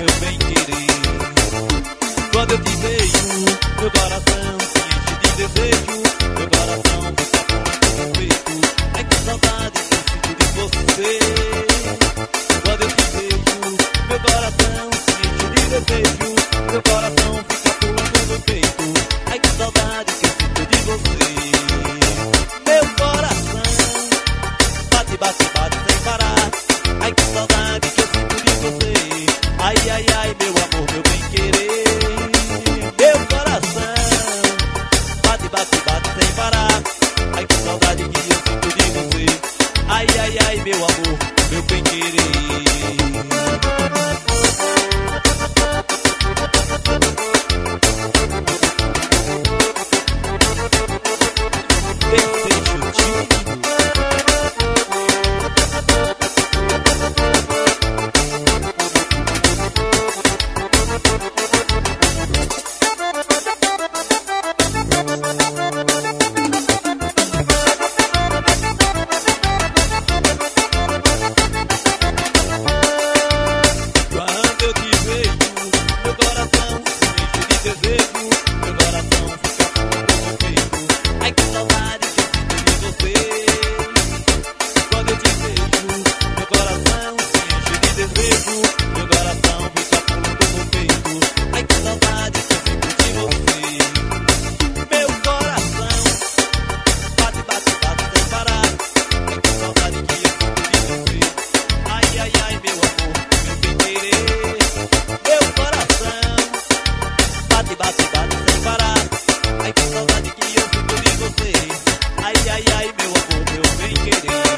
meu bem querer. Quando eu te vejo, meu coração se enche de desejo, meu coração fica pulando no peito. Ai que saudade que eu sinto de você. Quando eu te vejo, meu coração se enche de desejo, meu coração fica pulando no peito. Ai que saudade que eu sinto de você. Meu coração bate, bate, bate sem parar. Ai que saudade que eu sinto de você. Ai, ai, ai, meu amor, meu bem querer. Meu coração bate, bate, bate sem parar. Ai que saudade que eu sinto de você. Ai, ai, ai, meu amor, meu bem querer. Bate, bate sem parar. Ai que saudade que eu sinto de você. Ai, ai, ai, meu amor, meu bem querer.